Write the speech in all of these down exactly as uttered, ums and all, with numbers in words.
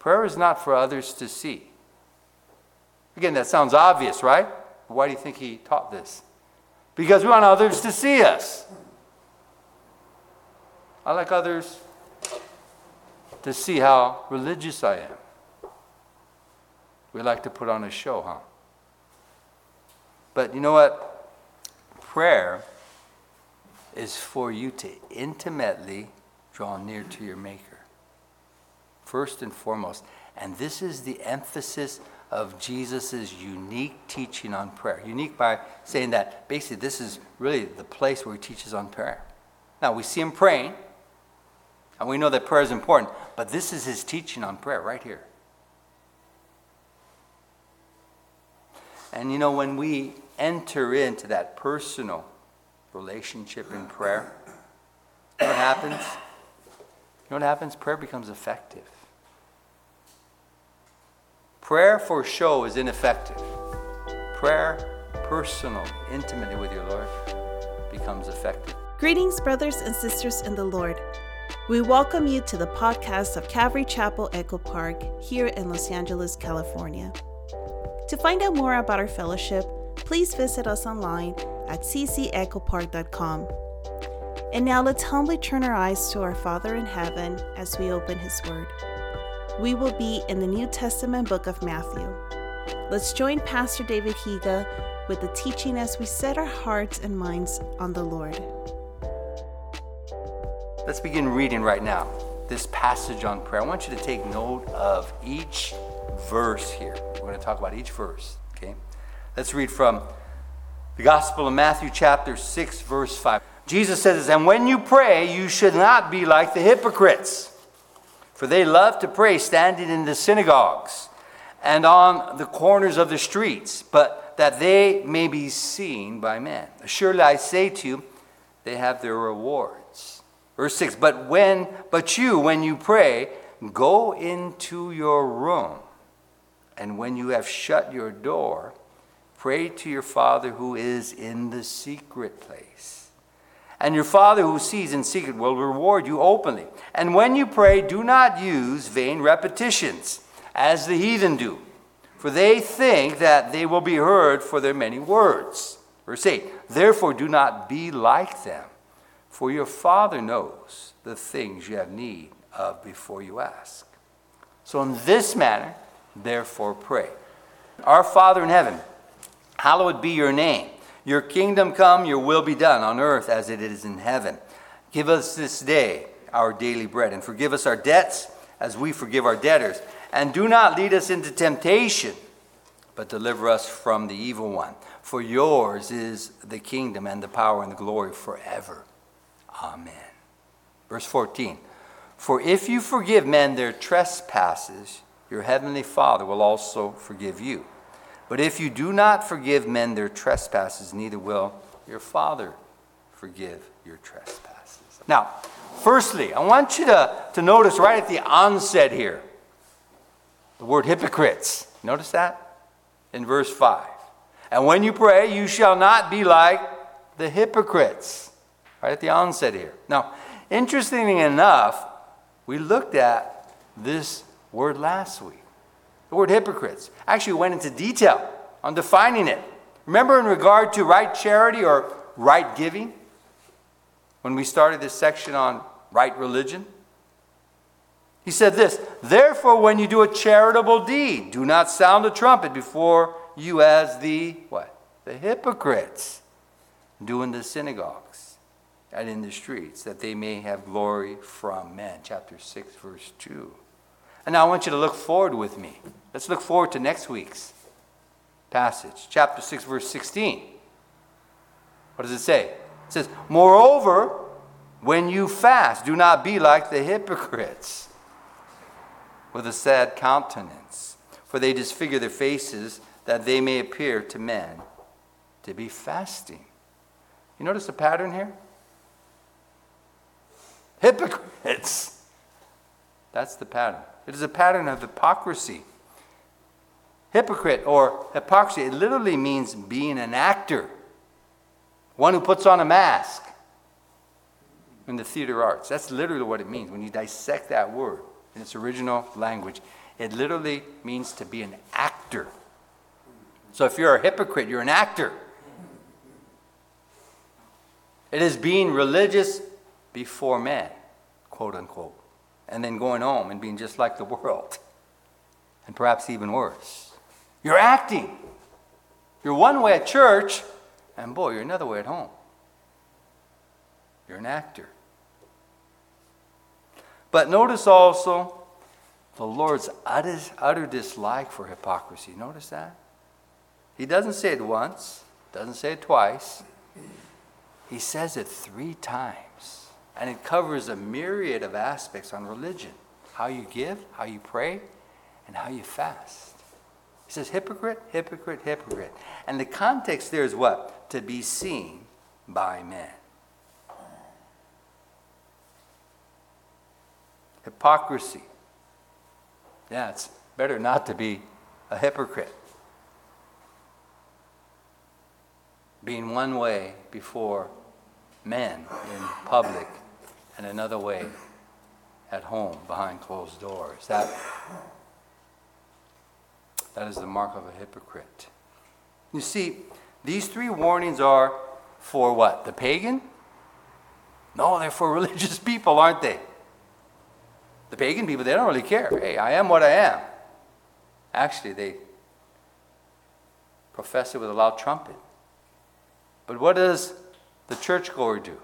Prayer is not for others to see. Again, that sounds obvious, right? Why do you think he taught this? Because we want others to see us. I like others to see how religious I am. We like to put on a show, huh? But you know what? Prayer is for you to intimately draw near to your Maker. First and foremost. And this is the emphasis of Jesus' unique teaching on prayer. Unique by saying that basically this is really the place where he teaches on prayer. Now we see him praying, and we know that prayer is important, but this is his teaching on prayer right here. And you know, when we enter into that personal relationship in prayer, you know what happens? You know what happens? Prayer becomes effective. Prayer for show is ineffective. Prayer, personal, intimately with your Lord, becomes effective. Greetings, brothers and sisters in the Lord. We welcome you to the podcast of Calvary Chapel Echo Park here in Los Angeles, California. To find out more about our fellowship, please visit us online at c c echo park dot com. And now let's humbly turn our eyes to our Father in heaven as we open his word. We will be in the New Testament book of Matthew. Let's join Pastor David Higa with the teaching as we set our hearts and minds on the Lord. Let's begin reading right now this passage on prayer. I want you to take note of each verse here. We're going to talk about each verse, okay? Let's read from the Gospel of Matthew chapter six, verse five. Jesus says, "And when you pray, you should not be like the hypocrites, for they love to pray standing in the synagogues and on the corners of the streets, but that they may be seen by men. Surely I say to you, they have their rewards." Verse six, "But when, but you, when you pray, go into your room, and when you have shut your door, pray to your Father who is in the secret place. And your Father who sees in secret will reward you openly. And when you pray, do not use vain repetitions, as the heathen do, for they think that they will be heard for their many words." Verse eight, "Therefore do not be like them, for your Father knows the things you have need of before you ask. So in this manner, therefore pray. Our Father in heaven, hallowed be your name. Your kingdom come, your will be done on earth as it is in heaven. Give us this day our daily bread, and forgive us our debts as we forgive our debtors. And do not lead us into temptation, but deliver us from the evil one. For yours is the kingdom and the power and the glory forever. Amen." Verse fourteen, "For if you forgive men their trespasses, your heavenly Father will also forgive you. But if you do not forgive men their trespasses, neither will your Father forgive your trespasses." Now, firstly, I want you to, to notice right at the onset here, the word hypocrites. Notice that? In verse five. "And when you pray, you shall not be like the hypocrites." Right at the onset here. Now, interestingly enough, we looked at this word last week. The word hypocrites. Actually went into detail on defining it. Remember in regard to right charity or right giving? When we started this section on right religion? He said this, "Therefore when you do a charitable deed, do not sound a trumpet before you as the," what? "The hypocrites do in the synagogues and in the streets, that they may have glory from men." Chapter six, verse two. And now I want you to look forward with me. Let's look forward to next week's passage. Chapter six, verse sixteen. What does it say? It says, "Moreover, when you fast, do not be like the hypocrites with a sad countenance, for they disfigure their faces, that they may appear to men to be fasting." You notice the pattern here? Hypocrites. That's the pattern. It is a pattern of hypocrisy. Hypocrite or hypocrisy, it literally means being an actor. One who puts on a mask in the theater arts. That's literally what it means when you dissect that word. in its original language, it literally means to be an actor. So if you're a hypocrite, you're an actor. It is being religious before men, quote unquote, and then going home and being just like the world, and perhaps even worse. You're acting. You're one way at church, and boy, you're another way at home. You're an actor. But notice also the Lord's utter, utter dislike for hypocrisy. Notice that? He doesn't say it once, doesn't say it twice. He says it three times. And it covers a myriad of aspects on religion. How you give, how you pray, and how you fast. He says hypocrite, hypocrite, hypocrite. And the context there is what? To be seen by men. Hypocrisy. Yeah, it's better not to be a hypocrite. Being one way before men in public and another way at home behind closed doors. That, that is the mark of a hypocrite. You see, these three warnings are for what? The pagan? No, they're for religious people, aren't they? The pagan people, they don't really care. Hey, I am what I am. Actually, they profess it with a loud trumpet. But what does the churchgoer do?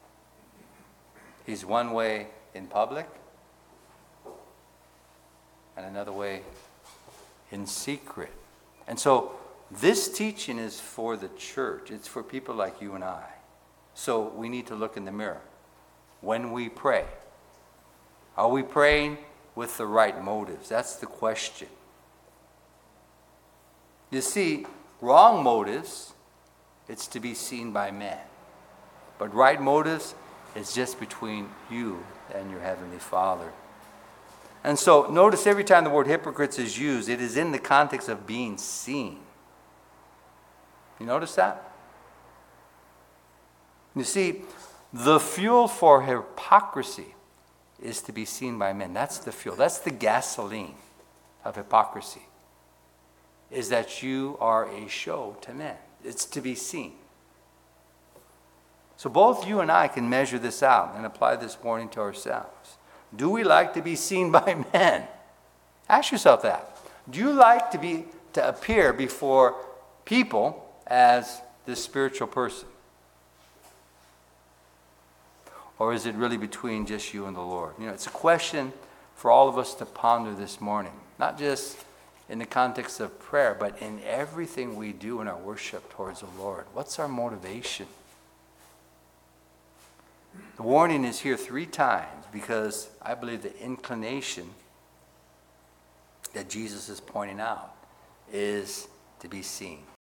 He's one way in public and another way in secret. And so this teaching is for the church. It's for people like you and I. So we need to look in the mirror when we pray. Are we praying with the right motives? That's the question. You see, wrong motives, it's to be seen by men. But right motives, it's just between you and your Heavenly Father. And so notice every time the word hypocrites is used, it is in the context of being seen. You notice that? You see, the fuel for hypocrisy is to be seen by men. That's the fuel. That's the gasoline of hypocrisy. Is that you are a show to men. It's to be seen. So both you and I can measure this out and apply this warning to ourselves. Do we like to be seen by men? Ask yourself that. Do you like to be to appear before people as this spiritual person? Or is it really between just you and the Lord? You know, it's a question for all of us to ponder this morning. Not just in the context of prayer, but in everything we do in our worship towards the Lord. What's our motivation? The warning is here three times because I believe the inclination that Jesus is pointing out is to be seen.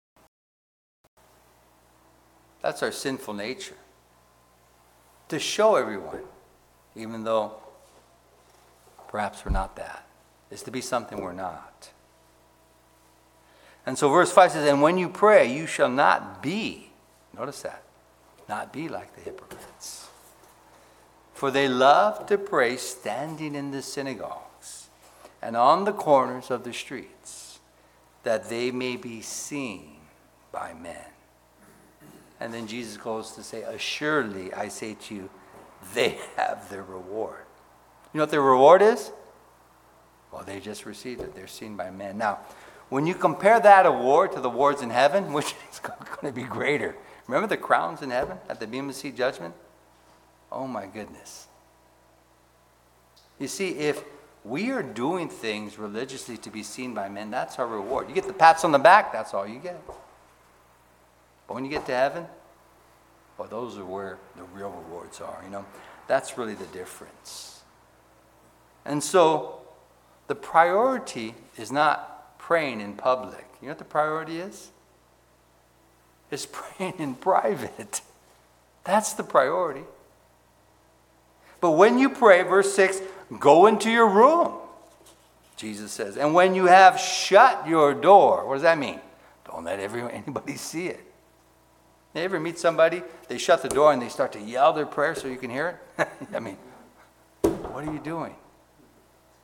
That's our sinful nature. To show everyone, even though perhaps we're not that, is to be something we're not. And so verse five says, and when you pray, you shall not be, notice that, not be like the hypocrites. For they love to pray standing in the synagogues and on the corners of the streets, that they may be seen by men. And then Jesus goes to say, assuredly, I say to you, they have their reward. You know what their reward is? Well, they just received it. They're seen by men. Now, when you compare that award to the awards in heaven, which is going to be greater? Remember the crowns in heaven at the Bema Seat judgment? Oh my goodness. You see, if we are doing things religiously to be seen by men, that's our reward. You get the pats on the back, that's all you get. But when you get to heaven, well, those are where the real rewards are, you know. That's really the difference. And so, the priority is not praying in public. You know what the priority is? It's praying in private. That's the priority. But when you pray, verse six, go into your room, Jesus says. And when you have shut your door, what does that mean? Don't let everyone, anybody see it. You ever meet somebody, they shut the door and they start to yell their prayer so you can hear it? I mean, what are you doing?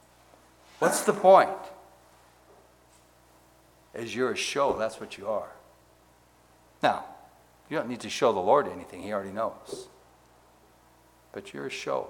What's the point? As you're a show, that's what you are. Now, you don't need to show the Lord anything. He already knows. But you're a show.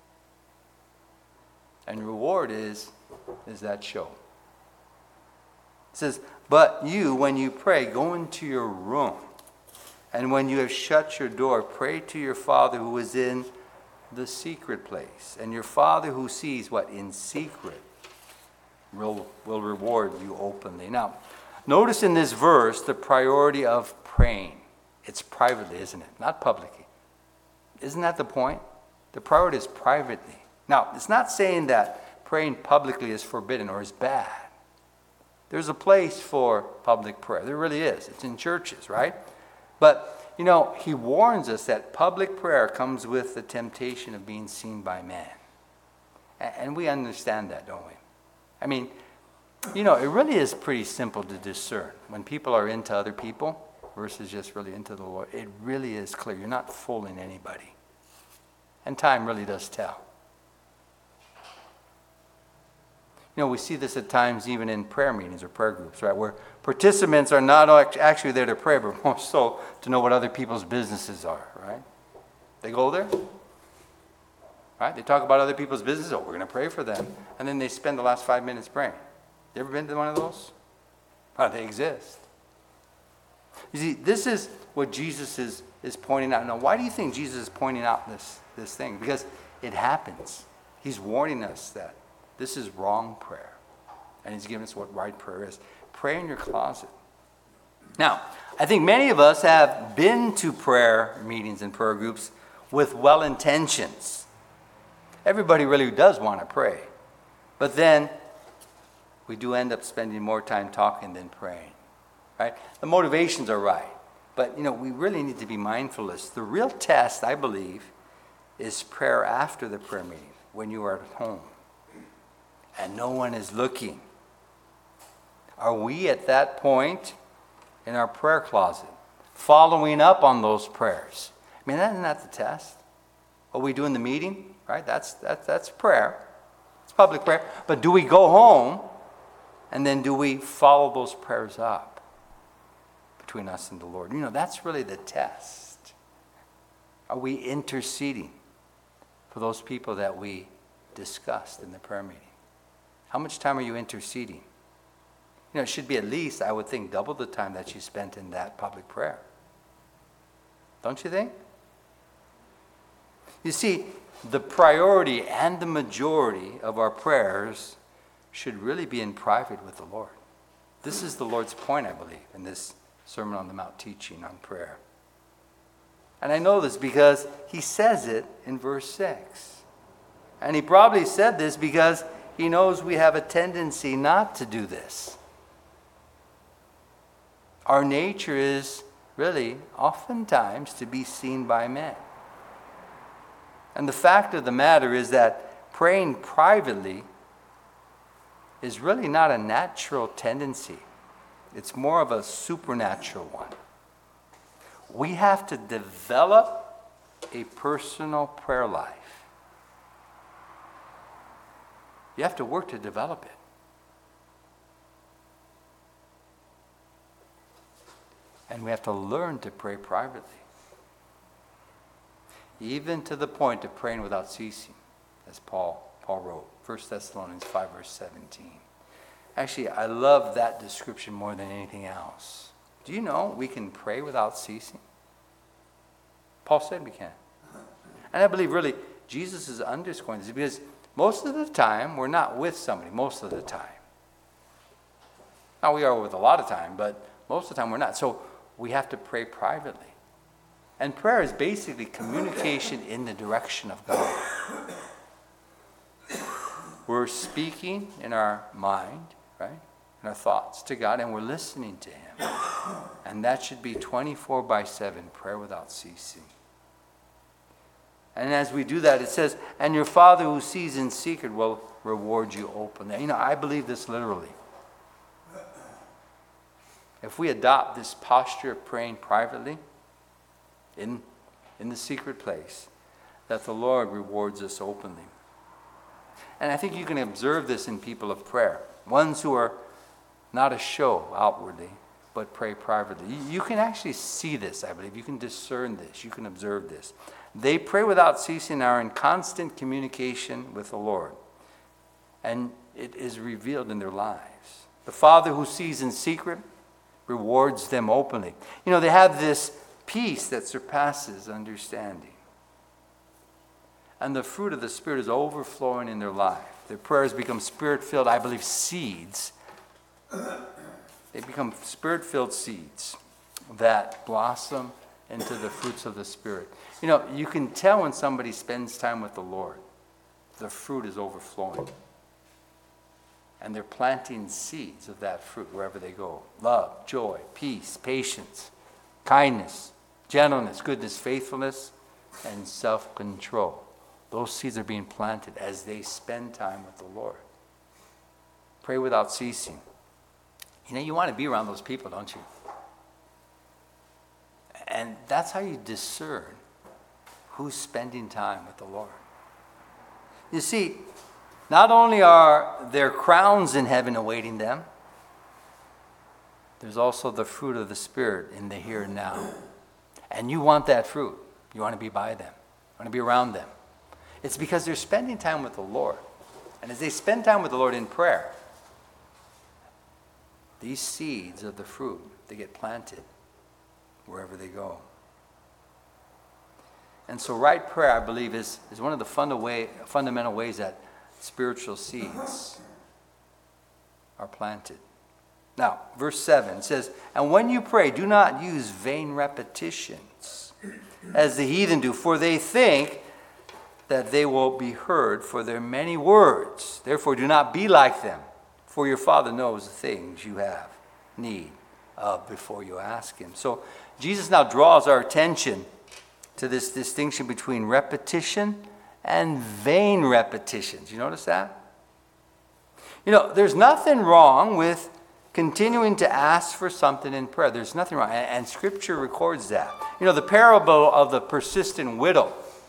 And reward is, is that show. It says, but you, when you pray, go into your room. And when you have shut your door, pray to your Father who is in the secret place. And your Father who sees what? In secret will, will reward you openly. Now, notice in this verse the priority of praying. It's privately, isn't it? Not publicly. Isn't that the point? The priority is privately. Now, it's not saying that praying publicly is forbidden or is bad. There's a place for public prayer. There really is. It's in churches, right? But, you know, he warns us that public prayer comes with the temptation of being seen by man. And we understand that, don't we? I mean, you know, it really is pretty simple to discern. When people are into other people versus just really into the Lord, it really is clear. You're not fooling anybody. And time really does tell. You know, we see this at times even in prayer meetings or prayer groups, right? Where participants are not actually there to pray, but more so to know what other people's businesses are, right? They go there, right? They talk about other people's business. Oh, we're going to pray for them. And then they spend the last five minutes praying. You ever been to one of those? Oh, they exist. You see, this is what Jesus is, is pointing out. Now, why do you think Jesus is pointing out this, this thing? Because it happens. He's warning us that this is wrong prayer. And he's giving us what right prayer is. Pray in your closet. Now, I think many of us have been to prayer meetings and prayer groups with well intentions. Everybody really does want to pray. But then we do end up spending more time talking than praying. Right? The motivations are right. But, you know, we really need to be mindful of this. The real test, I believe, is prayer after the prayer meeting, when you are at home and no one is looking. Are we at that point in our prayer closet, following up on those prayers? I mean, isn't that the test? What we do in the meeting, right? That's, that's, that's prayer. It's public prayer. But do we go home and then do we follow those prayers up between us and the Lord? You know, that's really the test. Are we interceding for those people that we discussed in the prayer meeting? How much time are you interceding? You know, it should be at least, I would think, double the time that you spent in that public prayer. Don't you think? You see, the priority and the majority of our prayers should really be in private with the Lord. This is the Lord's point, I believe, in this Sermon on the Mount teaching on prayer. And I know this because he says it in verse six. And he probably said this because he knows we have a tendency not to do this. Our nature is really oftentimes to be seen by men. And the fact of the matter is that praying privately is really not a natural tendency. It's more of a supernatural one. We have to develop a personal prayer life. You have to work to develop it. And we have to learn to pray privately. Even to the point of praying without ceasing, as Paul, Paul wrote, First Thessalonians five, verse seventeen. Actually, I love that description more than anything else. Do you know we can pray without ceasing? Paul said we can. And I believe really Jesus is underscoring this because most of the time we're not with somebody, most of the time. Now we are with a lot of time, but most of the time we're not. So we have to pray privately. And prayer is basically communication in the direction of God. We're speaking in our mind, right? In our thoughts to God, and we're listening to him. And that should be twenty-four by seven, prayer without ceasing. And as we do that, it says, and your Father who sees in secret will reward you openly. You know, I believe this literally. If we adopt this posture of praying privately, in, in the secret place, that the Lord rewards us openly. And I think you can observe this in people of prayer. Ones who are not a show outwardly, but pray privately. You, you can actually see this, I believe. You can discern this. You can observe this. They pray without ceasing, are in constant communication with the Lord. And it is revealed in their lives. The Father who sees in secret rewards them openly. You know, they have this peace that surpasses understanding. And the fruit of the Spirit is overflowing in their life. Their prayers become Spirit-filled, I believe, seeds. They become Spirit-filled seeds that blossom into the fruits of the Spirit. You know, you can tell when somebody spends time with the Lord. The fruit is overflowing. And they're planting seeds of that fruit wherever they go. Love, joy, peace, patience, kindness, gentleness, goodness, faithfulness, and self-control. Those seeds are being planted as they spend time with the Lord. Pray without ceasing. You know, you want to be around those people, don't you? And that's how you discern who's spending time with the Lord. You see, not only are there crowns in heaven awaiting them, there's also the fruit of the Spirit in the here and now. And you want that fruit. You want to be by them. You want to be around them. It's because they're spending time with the Lord. And as they spend time with the Lord in prayer, these seeds of the fruit, they get planted wherever they go. And so right prayer, I believe, is, is one of the funda way, fundamental ways that spiritual seeds are planted. Now, verse seven says, "And when you pray, do not use vain repetitions, as the heathen do, for they think that they will be heard for their many words. Therefore, do not be like them, for your Father knows the things you have need of before you ask him." So Jesus now draws our attention to this distinction between repetition and vain repetitions. You notice that? You know, there's nothing wrong with continuing to ask for something in prayer. There's nothing wrong. And, and Scripture records that. You know, the parable of the persistent widow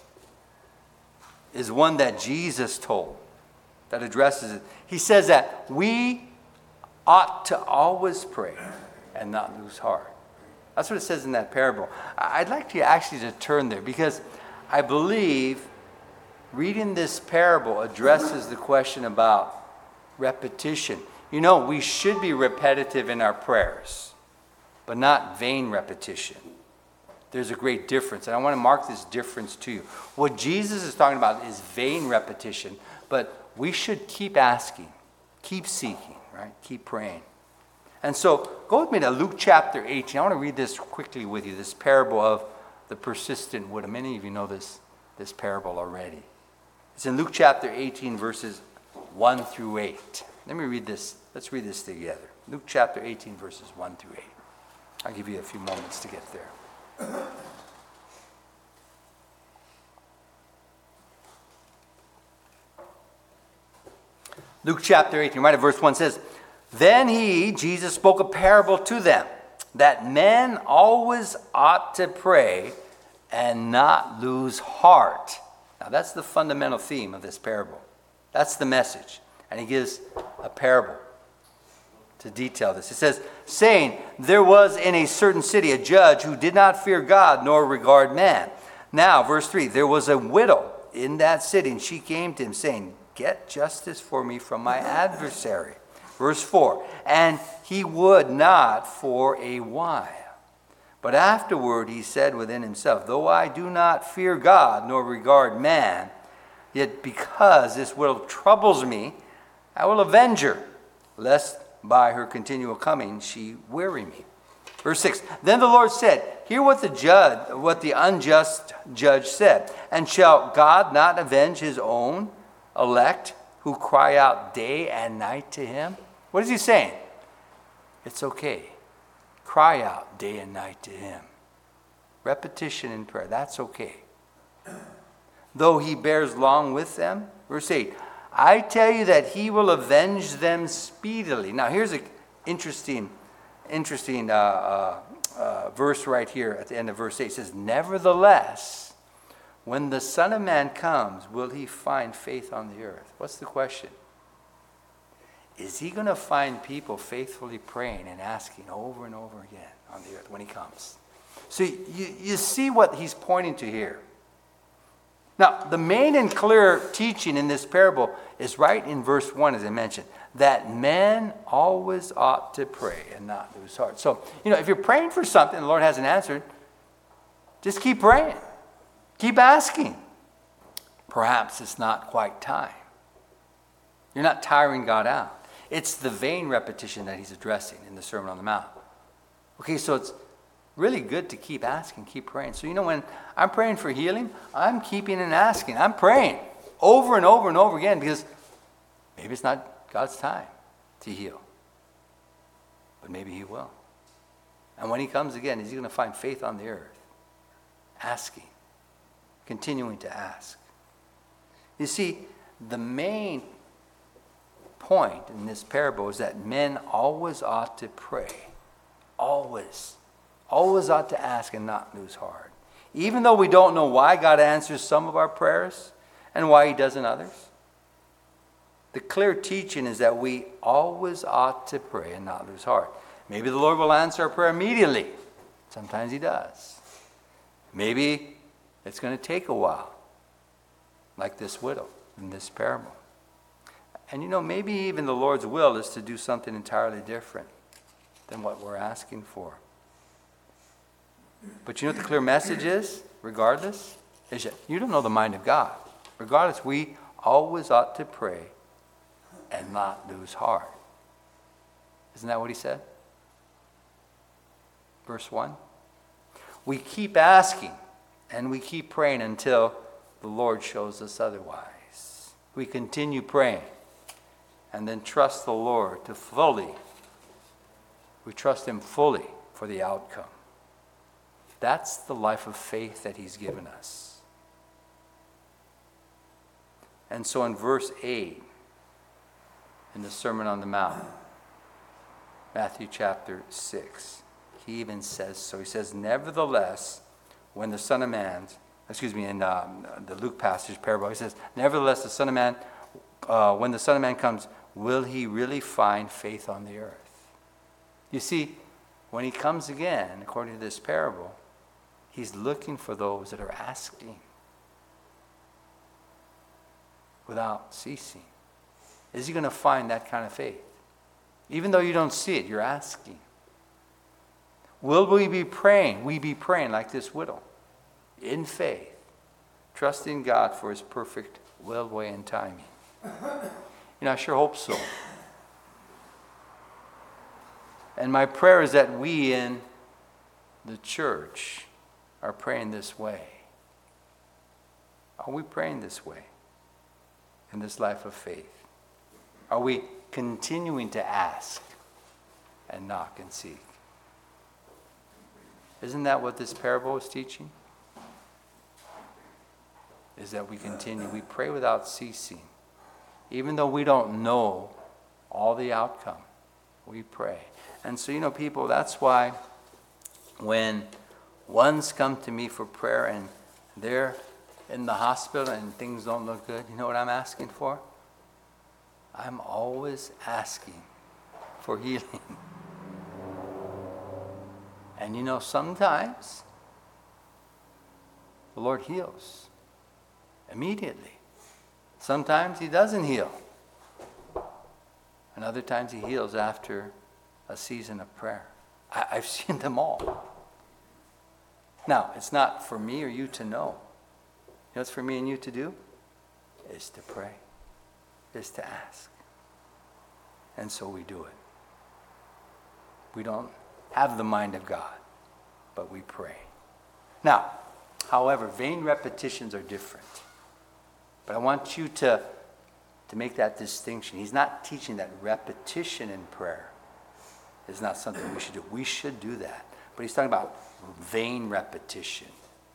is one that Jesus told that addresses it. He says that we ought to always pray and not lose heart. That's what it says in that parable. I'd like to actually to turn there because I believe reading this parable addresses the question about repetition. You know, we should be repetitive in our prayers, but not vain repetition. There's a great difference, and I want to mark this difference to you. What Jesus is talking about is vain repetition, but we should keep asking, keep seeking, right? Keep praying. And so, go with me to Luke chapter eighteen. I want to read this quickly with you, this parable of the persistent widow. Many of you know this, this parable already. It's in Luke chapter eighteen, verses one through eight. Let me read this. Let's read this together. Luke chapter eighteen, verses one through eight. I'll give you a few moments to get there. Luke chapter eighteen, right at verse one says, "Then he," Jesus, "spoke a parable to them, that men always ought to pray and not lose heart." Now that's the fundamental theme of this parable. That's the message. And he gives a parable to detail this. It says, saying, "There was in a certain city a judge who did not fear God nor regard man. Now," verse three, "there was a widow in that city, and she came to him, saying, 'Get justice for me from my adversary.' Verse four, "And he would not for a while. But afterward he said within himself, 'Though I do not fear God nor regard man, yet because this widow troubles me, I will avenge her, lest by her continual coming she weary me.'" Verse six, "Then the Lord said, 'Hear what the judge, what the unjust judge said. And shall God not avenge his own elect who cry out day and night to him?'" What is he saying? It's okay. Cry out day and night to him. Repetition in prayer, that's okay. "Though he bears long with them." Verse eight, "I tell you that he will avenge them speedily." Now here's an interesting, interesting uh, uh, uh, verse right here at the end of verse eight. It says, "Nevertheless, when the Son of Man comes, will he find faith on the earth? What's the question? Is he going to find people faithfully praying and asking over and over again on the earth when he comes? So you, you see what he's pointing to here. Now, the main and clear teaching in this parable is right in verse one, as I mentioned, that men always ought to pray and not lose heart. So, you know, if you're praying for something and the Lord hasn't answered, just keep praying. Keep asking. Perhaps it's not quite time. You're not tiring God out. It's the vain repetition that he's addressing in the Sermon on the Mount. Okay, so it's really good to keep asking, keep praying. So, you know, when I'm praying for healing, I'm keeping and asking. I'm praying over and over and over again because maybe it's not God's time to heal. But maybe he will. And when he comes again, is he going to find faith on the earth? Asking. Continuing to ask. You see, the main point in this parable is that men always ought to pray. Always. Always ought to ask and not lose heart. Even though we don't know why God answers some of our prayers and why he doesn't others. The clear teaching is that we always ought to pray and not lose heart. Maybe the Lord will answer our prayer immediately. Sometimes he does. Maybe it's going to take a while, like this widow in this parable. And you know, maybe even the Lord's will is to do something entirely different than what we're asking for. But you know what the clear message is, regardless? Is that you don't know the mind of God. Regardless, we always ought to pray and not lose heart. Isn't that what he said? Verse one. We keep asking and we keep praying until the Lord shows us otherwise. We continue praying and then trust the Lord to fully, we trust him fully for the outcome. That's the life of faith that he's given us. And so in verse eight, in the Sermon on the Mount, Matthew chapter six, he even says so. He says, nevertheless, when the Son of Man, excuse me, in um, the Luke passage parable, he says, nevertheless, the Son of Man, uh, when the Son of Man comes, will he really find faith on the earth? You see, when he comes again, according to this parable, he's looking for those that are asking without ceasing. Is he going to find that kind of faith? Even though you don't see it, you're asking. Will we be praying? We be praying like this widow, in faith, trusting God for his perfect will, way, and timing. You know, I sure hope so. And my prayer is that we in the church are praying this way. Are we praying this way in this life of faith? Are we continuing to ask and knock and seek? Isn't that what this parable is teaching? Is that we continue, we pray without ceasing. Even though we don't know all the outcome, we pray. And so, you know, people, that's why when ones come to me for prayer and they're in the hospital and things don't look good, you know what I'm asking for? I'm always asking for healing. And you know, sometimes the Lord heals immediately. Sometimes he doesn't heal. And other times he heals after a season of prayer. I, I've seen them all. Now, it's not for me or you to know. You know what's for me and you to do? Is to pray. Is to ask. And so we do it. We don't have the mind of God, but we pray. Now, however, vain repetitions are different. But I want you to, to make that distinction. He's not teaching that repetition in prayer is not something we should do. We should do that. But he's talking about vain repetition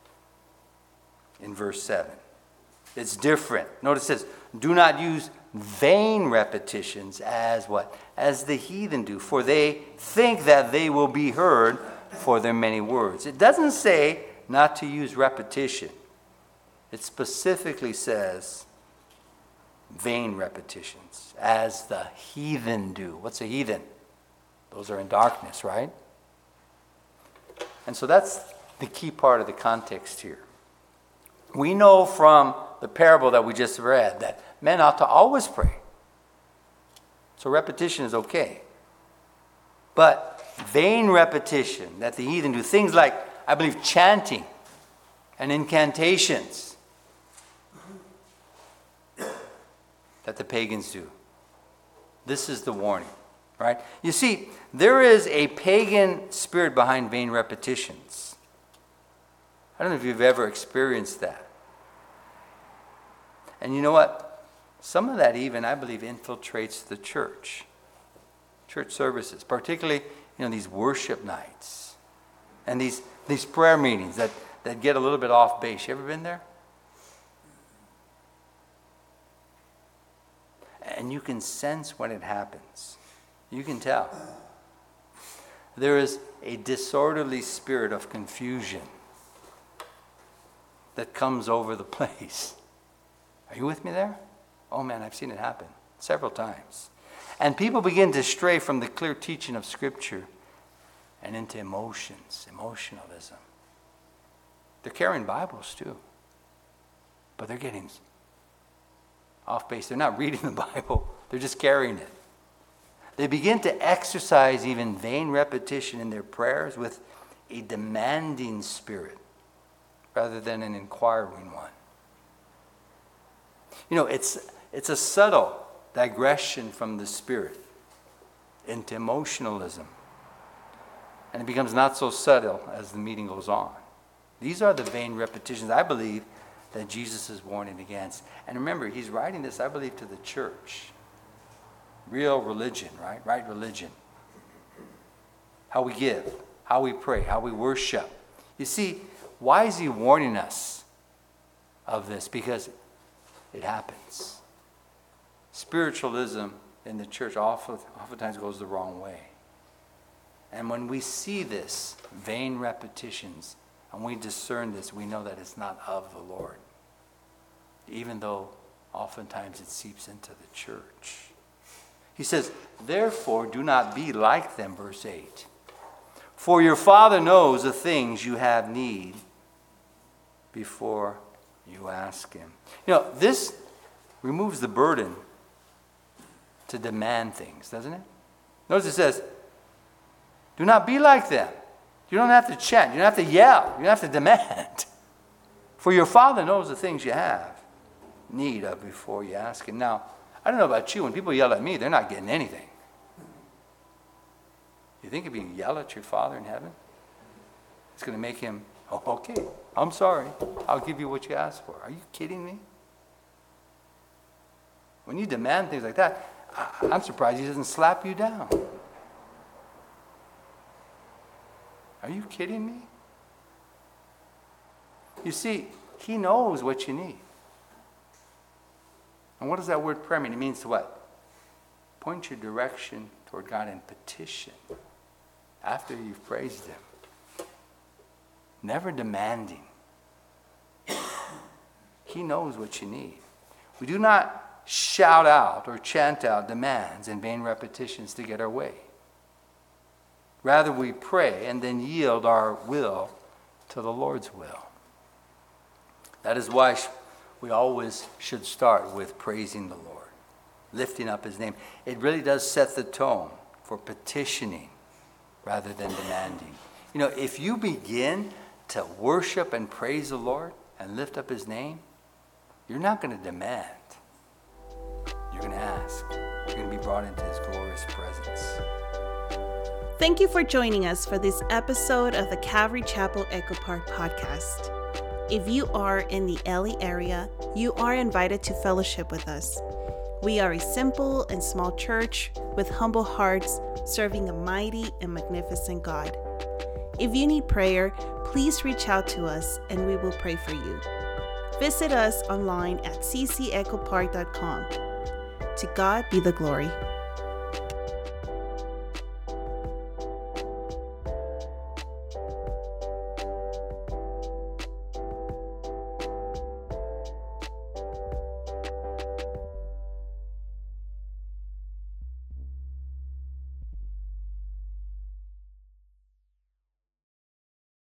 in verse seven. It's different. Notice this. Do not use vain repetitions as what? As the heathen do, for they think that they will be heard for their many words. It doesn't say not to use repetition. it specifically says vain repetitions, as the heathen do. What's a heathen? Those are in darkness, right? And so that's the key part of the context here. We know from the parable that we just read that men ought to always pray. So repetition is okay. But vain repetition that the heathen do, things like, I believe, chanting and incantations that the pagans do. This is the warning, right? You see, there is a pagan spirit behind vain repetitions. I don't know if you've ever experienced that. And you know what? Some of that even, I believe, infiltrates the church. Church services, particularly, you know, these worship nights and these, these prayer meetings that, that get a little bit off base. You ever been there? And you can sense when it happens. You can tell. There is a disorderly spirit of confusion that comes over the place. Are you with me there? Oh man, I've seen it happen several times. And people begin to stray from the clear teaching of Scripture and into emotions, emotionalism. They're carrying Bibles too, but they're getting off base. They're not reading the Bible, they're just carrying it. They begin to exercise even vain repetition in their prayers with a demanding spirit rather than an inquiring one. You know, it's it's a subtle digression from the Spirit into emotionalism. And it becomes not so subtle as the meeting goes on. These are the vain repetitions, I believe, that Jesus is warning against. And remember, he's writing this, I believe, to the church. Real religion, right? Right religion. How we give, how we pray, how we worship. You see, why is he warning us of this? Because it happens. Spiritualism in the church often, oftentimes goes the wrong way. And when we see this, vain repetitions, and we discern this, we know that it's not of the Lord. Even though oftentimes it seeps into the church. He says, therefore do not be like them, verse eight. For your Father knows the things you have need before you ask him. You know, this removes the burden to demand things, doesn't it? Notice it says, do not be like them. You don't have to chant. You don't have to yell. You don't have to demand. For your Father knows the things you have need of before you ask him. Now, I don't know about you. When people yell at me, they're not getting anything. You think if you yell at your Father in heaven, it's going to make him, oh, okay, I'm sorry. I'll give you what you asked for. Are you kidding me? When you demand things like that, I'm surprised he doesn't slap you down. Are you kidding me? You see, he knows what you need. And what does that word prayer mean? It means to what? Point your direction toward God in petition after you've praised him. Never demanding. He knows what you need. We do not shout out or chant out demands and vain repetitions to get our way. Rather, we pray and then yield our will to the Lord's will. That is why we always should start with praising the Lord, lifting up his name. It really does set the tone for petitioning rather than demanding. You know, if you begin to worship and praise the Lord and lift up his name, you're not going to demand. You're going to ask. You're going to be brought into his glorious presence. Thank you for joining us for this episode of the Calvary Chapel Echo Park podcast. If you are in the L A area, you are invited to fellowship with us. We are a simple and small church with humble hearts serving a mighty and magnificent God. If you need prayer, please reach out to us and we will pray for you. Visit us online at c c echo park dot com. To God be the glory.